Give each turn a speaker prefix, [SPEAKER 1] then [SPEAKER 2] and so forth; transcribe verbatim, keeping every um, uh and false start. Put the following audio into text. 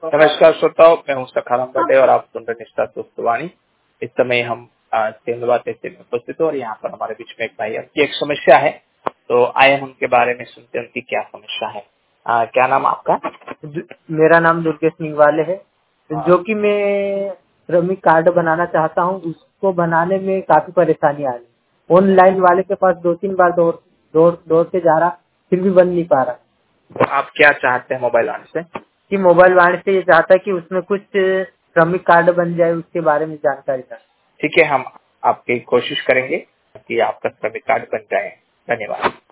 [SPEAKER 1] नमस्कार श्रोताओं, मैं हूं सखाराम भट्टे और आप सुन रहे निष्ठा दोस्तवाणी। इस समय हम तेंदुआ तहसील में उपस्थित हो और यहाँ पर हमारे बीच में एक भाई की एक समस्या है, तो आए हम उनके बारे में सुनते हैं उनकी क्या समस्या है। आ, क्या नाम आपका?
[SPEAKER 2] मेरा नाम दुर्गेश निंगवाले है, जो कि मैं श्रमिक कार्ड बनाना चाहता हूं। उसको बनाने में काफी परेशानी आ रही। ऑनलाइन वाले के पास दो तीन बार दौड़ दौड़ दौड़ के जा रहा, फिर भी बन नहीं पा रहा।
[SPEAKER 1] तो आप क्या चाहते हैं मोबाइल वाले से?
[SPEAKER 2] कि मोबाइल वाले से ये चाहता है कि उसमें कुछ श्रमिक कार्ड बन जाए, उसके बारे में जानकारी चाहिए।
[SPEAKER 1] ठीक है, हम आपकी कोशिश करेंगे कि आपका श्रमिक कार्ड बन जाए। धन्यवाद।